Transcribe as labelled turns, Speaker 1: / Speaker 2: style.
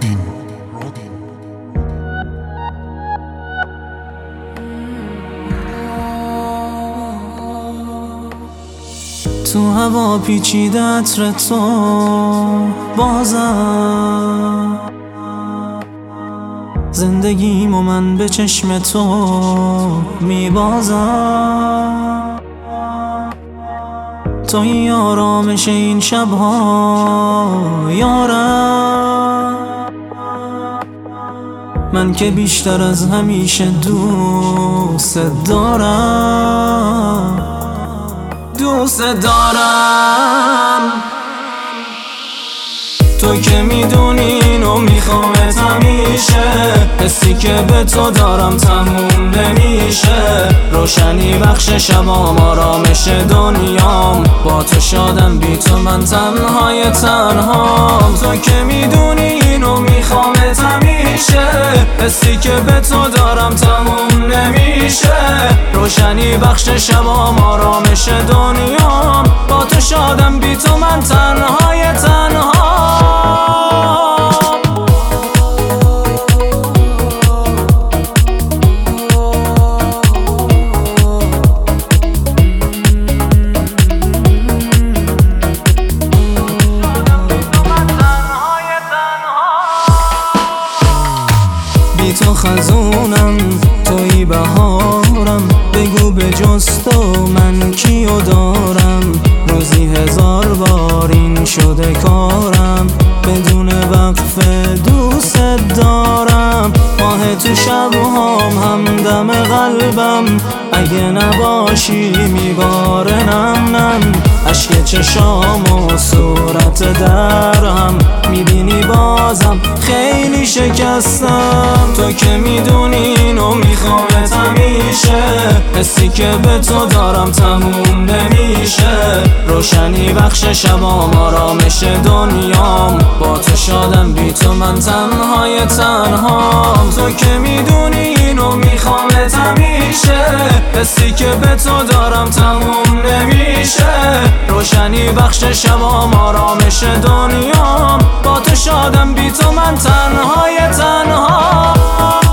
Speaker 1: تو هوا پیچیده عطر تو بازم، زندگیمو من به چشم تو میبازم. توی آرامش این شبها یارم، من که بیشتر از همیشه دوست دارم، دوست دارم. تو که میدونی اینو میخوامت همیشه، حسی که به تو دارم تموم نمیشه. روشنی بخش شبام، آرامش دنیام، با تو شادم بی تو من تنهای تنهام. تو که میدونی اینو میخوامت همیشه، حسی که به تو دارم تموم نمیشه. روشنی بخش شبام، آرامش دنیام، با تو شادم بی تو من تنهای تنهام. بی تو خزونم، توی بهارم، بگو به جز تو من کیو دارم. روزی 1000 بار این شده کارم، بدون وقفه دوست دارم. ماه تو شبهام، همدم قلبم، اگه نباشی میباره نم نم. اشک چشام و صورت درهم، میبینی بازم خیلی شکستم. تو که میدونی اینو میخوامت همیشه، حسی که به تو دارم تموم نمیشه. روشنی بخش شبام، آرامش دنیام، با تو شادم بی تو من تنهای تنهام. تو که میدونی اینو میخوامت همیشه، حسی که به تو دارم تموم نمیشه. روشنی بخش شبام، آرامش دنیام، با تو شادم بی تو من تنهای تنهام.